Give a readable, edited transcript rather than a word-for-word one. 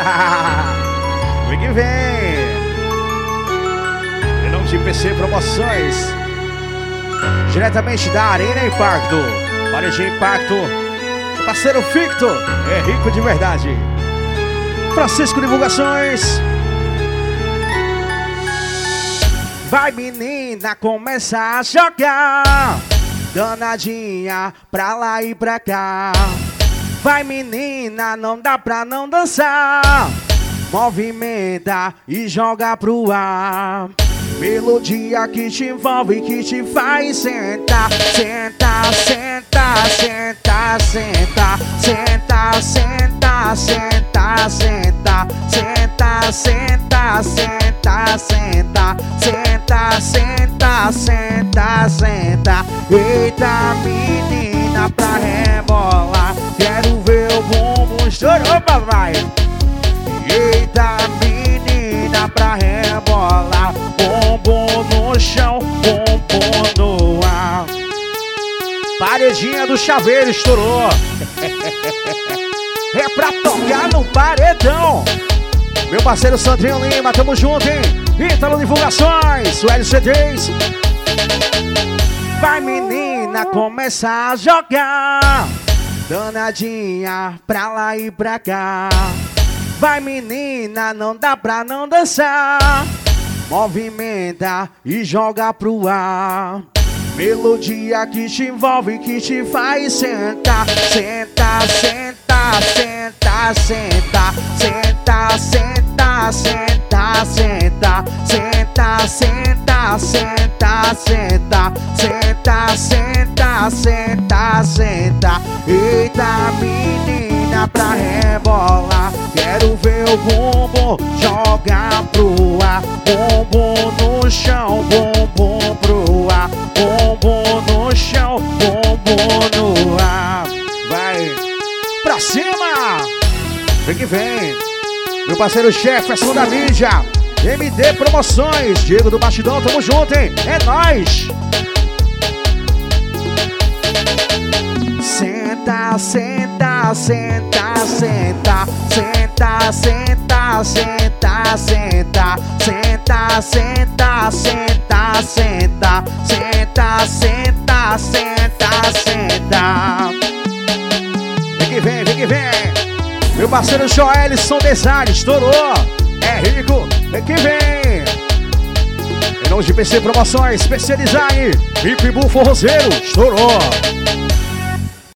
Vem que vem. Em nome de PC Promoções, diretamente da Arena Impacto, Pareja Impacto, parceiro Ficto, é rico de verdade. Francisco Divulgações. Vai menina, começa a jogar, danadinha, pra lá e pra cá. Vai menina, não dá pra não dançar, movimenta e joga pro ar. Melodia que te envolve, que te faz sentar. Senta, senta, senta, senta. Senta, senta, senta, senta. Senta, senta, senta, senta. Senta, senta, senta, senta. Eita menina pra rebolar, quero ver o bumbum estourar, papai. Eita menina pra rebolar, bumbum no chão, bumbum no ar. Paredinha do chaveiro estourou. É pra tocar no paredão. Meu parceiro Sandrinho Lima, tamo junto, hein? Ítalo Divulgações, o LC3. Vai menina, começa a jogar, danadinha, pra lá e pra cá. Vai menina, não dá pra não dançar, movimenta e joga pro ar. Melodia que te envolve, que te faz sentar. Senta, senta, senta, senta. Senta, senta, senta, senta. Senta, senta, senta, senta. Senta, senta, senta, senta. Eita menina pra rebolar, quero ver o bumbum jogar pro ar. Bumbum no chão, bumbum pro ar. Bumbum no chão, bumbum no ar. Vai pra cima, vem que vem. Meu parceiro Jefferson da mídia, MD Promoções, Diego do Bastidão, tamo junto, hein? É nóis. Senta, senta, senta, senta. Senta, senta, senta, senta. Senta, senta, senta, senta. Senta, senta, senta, senta. Vem que vem, vem que vem. Meu parceiro Joelson Design estourou. É rico, vem que vem. Em nome de PC Promoções, PC Design, Hip Bull Forrozeiro, estourou.